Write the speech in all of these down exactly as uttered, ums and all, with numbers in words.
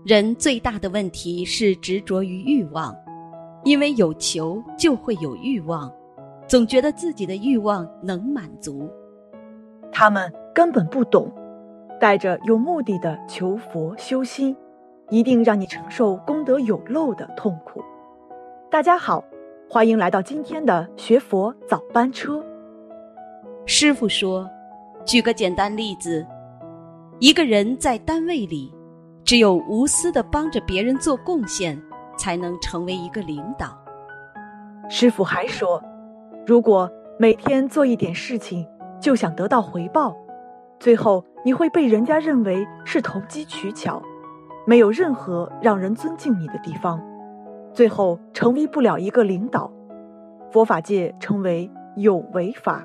人最大的问题是执着于欲望，因为有求就会有欲望，总觉得自己的欲望能满足。 他们根本不懂，带着有目的的求佛修心，一定让你承受功德有漏的痛苦。大家好，欢迎来到今天的学佛早班车。 师父说，举个简单例子，一个人在单位里，只有无私地帮着别人做贡献，才能成为一个领导。 师父还说，如果每天做一点事情就想得到回报，最后你会被人家认为是投机取巧，没有任何让人尊敬你的地方，最后成为不了一个领导。佛法界称为有为法。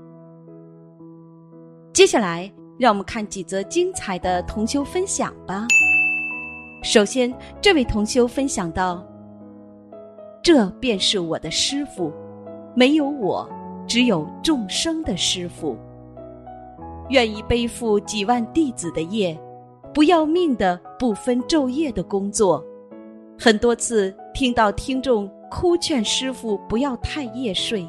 接下来让我们看几则精彩的同修分享吧。首先，这位同修分享到，这便是我的师父，没有我，只有众生的师父。愿意背负几万弟子的业，不要命的不分昼夜的工作。很多次听到听众哭劝师父不要太夜睡。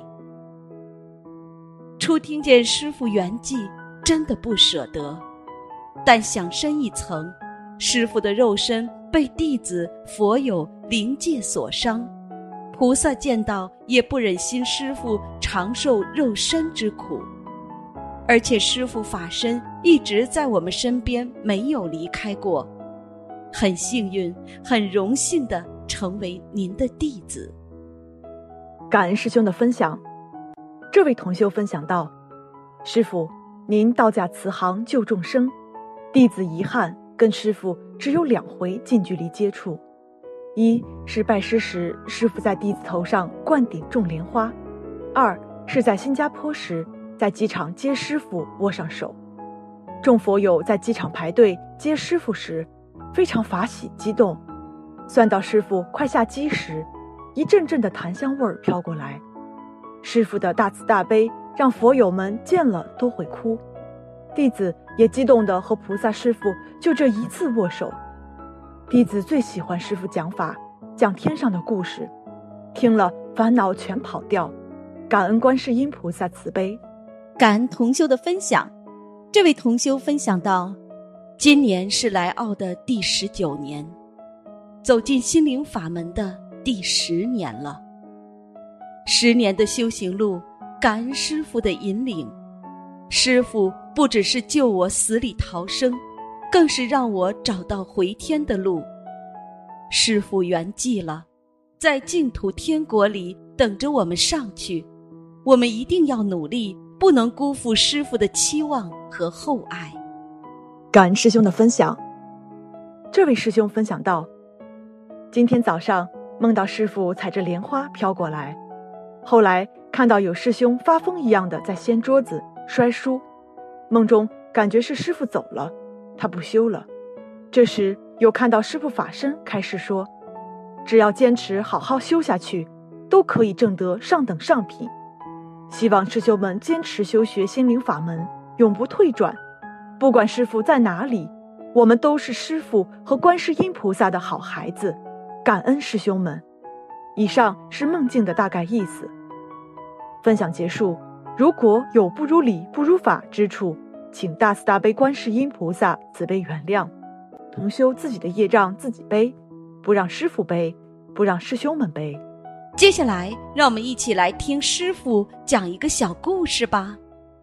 初听见师父圆寂，真的不舍得，但想深一层，师父的肉身被弟子佛友灵界所伤，菩萨见到也不忍心师父长受肉身之苦，而且师父法身一直在我们身边，没有离开过，很幸运很荣幸地成为您的弟子。 感恩师兄的分享。这位同修分享到，师父，您道驾慈航救众生，弟子遗憾跟师父只有两回近距离接触。一是拜师时，师父在弟子头上灌顶种莲花；二是在新加坡时，在机场接师父握上手。众佛友在机场排队接师父时，非常法喜激动。算到师父快下机时，一阵阵的檀香味儿飘过来。师父的大慈大悲让佛友们见了都会哭，弟子也激动地和菩萨师父就这一次握手。弟子最喜欢师父讲法，讲天上的故事，听了烦恼全跑掉，感恩观世音菩萨慈悲。 感恩同修的分享。这位同修分享到，今年是来澳的第十九年，走进心灵法门的第十年了。十年的修行路，感恩师父的引领。师父不只是救我死里逃生，更是让我找到回天的路。师父圆寂了，在净土天国里等着我们上去，我们一定要努力，不能辜负师父的期望和厚爱。 感恩师兄的分享。这位师兄分享到，今天早上梦到师父踩着莲花飘过来，后来看到有师兄发疯一样的在掀桌子摔书，梦中感觉是师父走了，他不修了。这时又看到师父法身开示说，只要坚持好好修下去，都可以证得上等上品。希望师兄们坚持修学心灵法门，永不退转。不管师父在哪里，我们都是师父和观世音菩萨的好孩子，感恩师兄们。以上是梦境的大概意思。分享结束，如果有不如理不如法之处，请大慈大悲观世音菩萨慈悲原谅。同修自己的业障自己背，不让师父背，不让师兄们背。 接下来让我们一起来听师父讲一个小故事吧。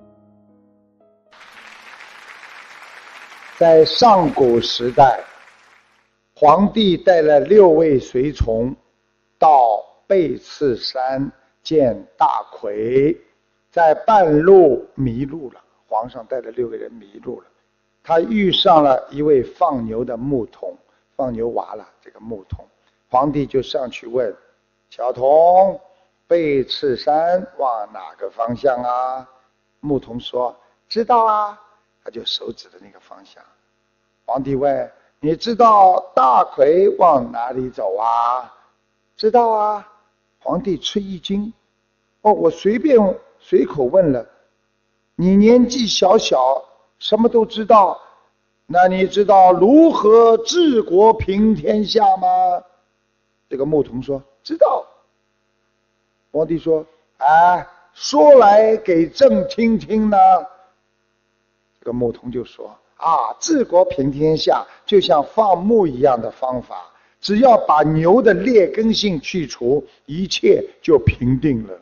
在上古时代，皇帝带了六位随从到背刺山见大魁，在半路迷路了。皇上带了六个人迷路了，他遇上了一位放牛的牧童，放牛娃了这个牧童。皇帝就上去问，小童，背刺山往哪个方向啊？牧童说知道啊，他就手指的那个方向。皇帝问，你知道大魁往哪里走啊？知道啊。皇帝吃一惊，哦，我随便随口问了，你年纪小小什么都知道， 那你知道如何治国平天下吗？这个牧童说知道。皇帝说哎，说来给朕听听呢。这个牧童就说啊，治国平天下就像放牧一样的方法，只要把牛的劣根性去除，一切就平定了。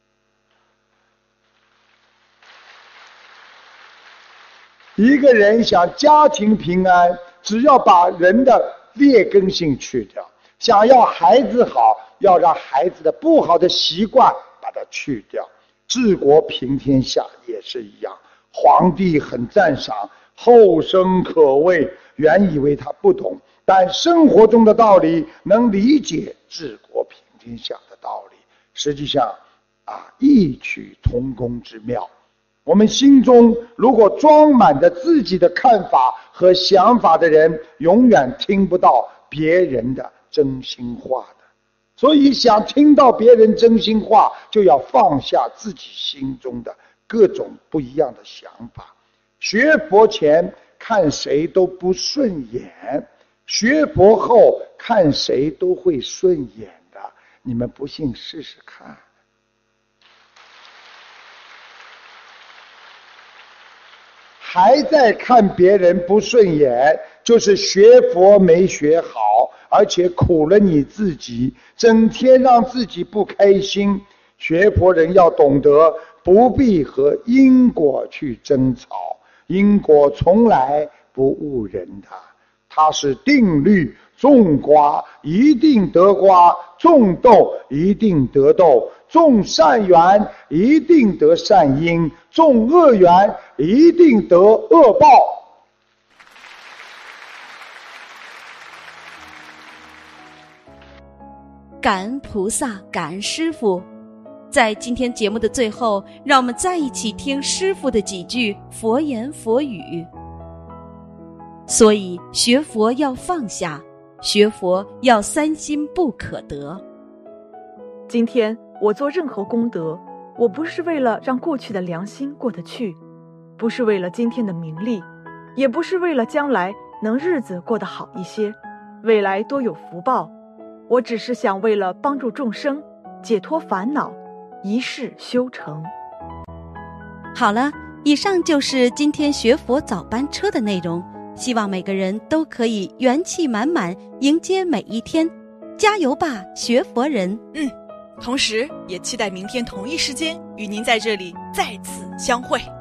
一个人想家庭平安，只要把人的劣根性去掉；想要孩子好，要让孩子的不好的习惯把它去掉。治国平天下也是一样。皇帝很赞赏，后生可畏，原以为他不懂，但生活中的道理能理解治国平天下的道理，实际上啊，异曲同工之妙。我们心中如果装满着自己的看法和想法的人，永远听不到别人的真心话的。所以想听到别人真心话，就要放下自己心中的各种不一样的想法。学佛前看谁都不顺眼，学佛后看谁都会顺眼的。你们不信试试看。还在看别人不顺眼，就是学佛没学好，而且苦了你自己，整天让自己不开心。学佛人要懂得不必和因果去争吵，因果从来不误人的，它是定律，种瓜一定得瓜，种豆一定得豆，种善缘一定得善因，种恶缘一定得恶报。 感恩菩萨，感恩师父。在今天节目的最后，让我们再一起听师父的几句佛言佛语。所以学佛要放下，学佛要三心不可得。 今天我做任何功德，我不是为了让过去的良心过得去，不是为了今天的名利，也不是为了将来能日子过得好一些，未来多有福报。我只是想为了帮助众生解脱烦恼，一世修成。 好了，以上就是今天学佛早班车的内容，希望每个人都可以元气满满迎接每一天，加油吧，学佛人。 嗯，同时也期待明天同一时间与您在这里再次相会。